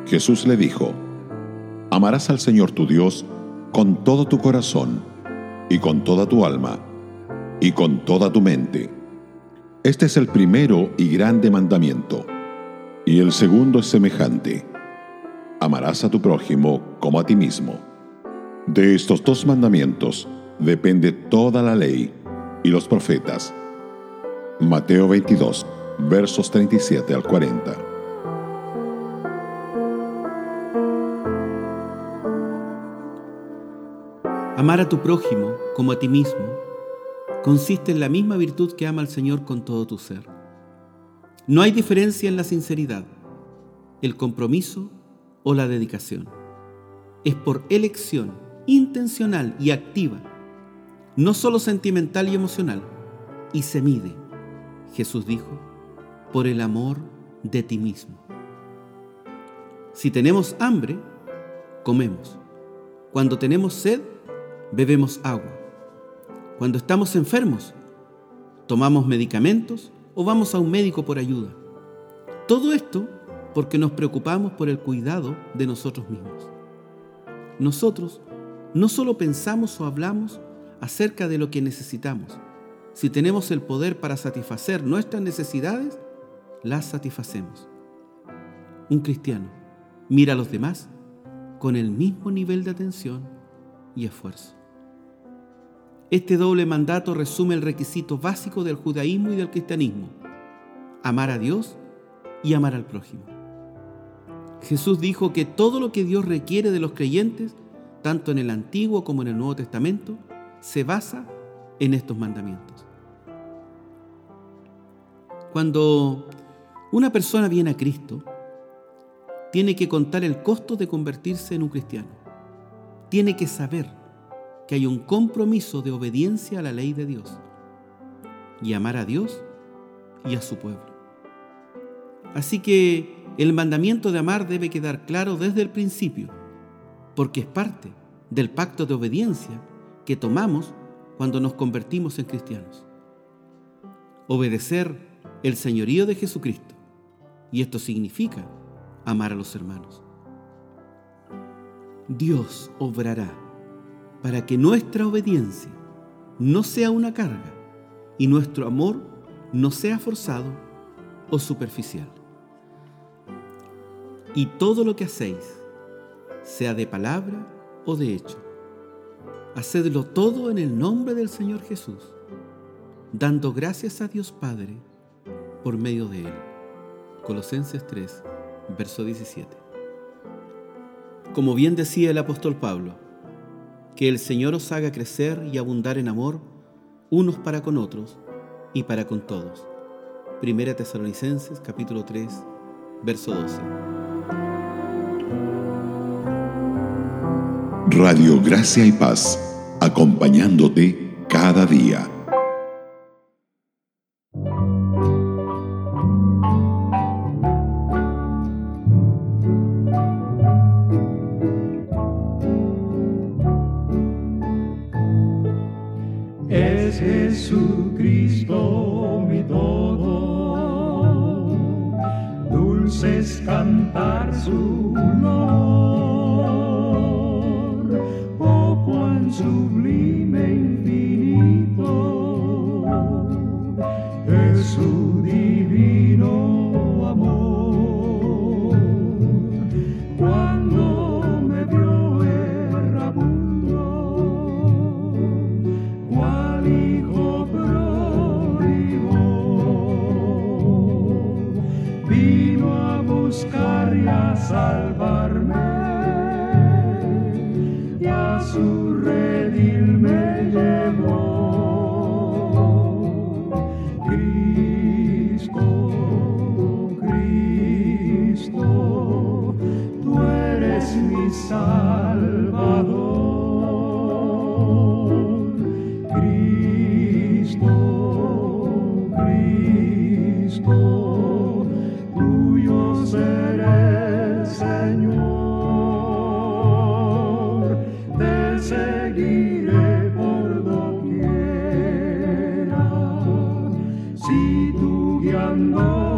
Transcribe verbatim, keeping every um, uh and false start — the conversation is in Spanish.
Jesús le dijo: amarás al Señor tu Dios con todo tu corazón, y con toda tu alma, y con toda tu mente. Este es el primero y grande mandamiento. Y el segundo es semejante: amarás a tu prójimo como a ti mismo. De estos dos mandamientos depende toda la ley y los profetas. Mateo veintidós, versos treinta y siete al cuarenta. Amar a tu prójimo como a ti mismo consiste en la misma virtud que ama al Señor con todo tu ser. No hay diferencia en la sinceridad, el compromiso o la dedicación. Es por elección intencional y activa, no solo sentimental y emocional, y se mide, Jesús dijo, por el amor de ti mismo. Si tenemos hambre, comemos. Cuando tenemos sed, bebemos agua. Cuando estamos enfermos, tomamos medicamentos o vamos a un médico por ayuda. Todo esto porque nos preocupamos por el cuidado de nosotros mismos. Nosotros no solo pensamos o hablamos acerca de lo que necesitamos. Si tenemos el poder para satisfacer nuestras necesidades, las satisfacemos. Un cristiano mira a los demás con el mismo nivel de atención y esfuerzo. Este doble mandato resume el requisito básico del judaísmo y del cristianismo: amar a Dios y amar al prójimo. Jesús dijo que todo lo que Dios requiere de los creyentes, tanto en el Antiguo como en el Nuevo Testamento, se basa en estos mandamientos. Cuando una persona viene a Cristo, tiene que contar el costo de convertirse en un cristiano. Tiene que saber que hay un compromiso de obediencia a la ley de Dios y amar a Dios y a su pueblo. Así que el mandamiento de amar debe quedar claro desde el principio, porque es parte del pacto de obediencia que tomamos cuando nos convertimos en cristianos. Obedecer el señorío de Jesucristo, y esto significa amar a los hermanos. Dios obrará para que nuestra obediencia no sea una carga y nuestro amor no sea forzado o superficial. Y todo lo que hacéis, sea de palabra o de hecho, hacedlo todo en el nombre del Señor Jesús, dando gracias a Dios Padre por medio de Él. Colosenses tres, verso diecisiete. Como bien decía el apóstol Pablo, que el Señor os haga crecer y abundar en amor, unos para con otros y para con todos. Primera Tesalonicenses, capítulo tres, verso doce. Radio Gracia y Paz, acompañándote cada día. Es Jesucristo mi todo, dulce es cantar su honor, oh cuán sublime infinito es su divino amor. Cuando me vio errabundo, cual hijo pródigo, vino a buscar y a salvarme, y a su redil me llevó. Cristo, Cristo, tú eres mi Salvador. Cristo, Cristo, tuyo seré, Señor, te seguiré por doquiera, si tú guiando